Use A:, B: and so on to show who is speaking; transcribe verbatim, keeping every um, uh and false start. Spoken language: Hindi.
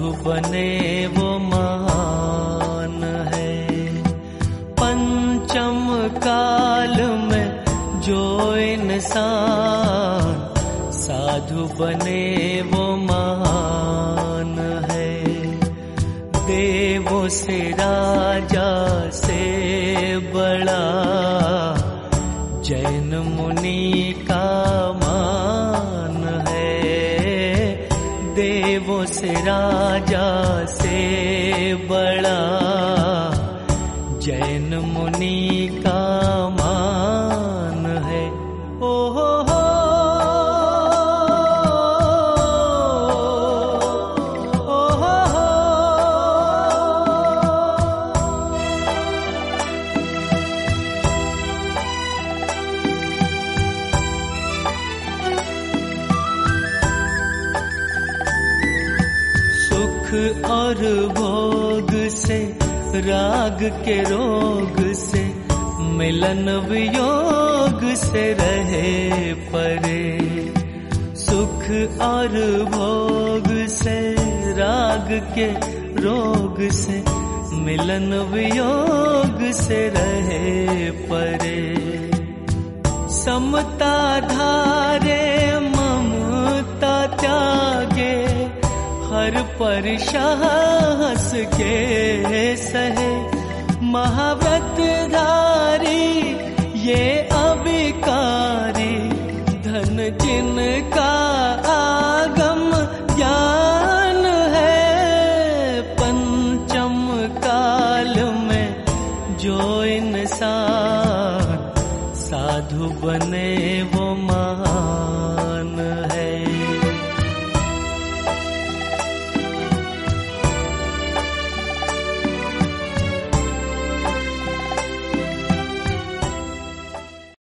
A: साधु बने वो महान है। पंचम काल में जो इंसान साधु बने वो महान है। देवों से राजा से बड़ा जैन मुनि का मान है। देवों से राजा से बड़ा जैन मुनि का मान है। ओ हो हो और भोग से राग के रोग से मिलन वियोग से रहे परे। सुख और भोग से राग के रोग से मिलन वियोग से रहे परे। समता धारे ममता त्यागे हर परशास के सहे। महाव्रत धारी ये अभिकारी धन जिनका आगम ज्ञान है। पंचम काल में जो इंसान साधु बने वो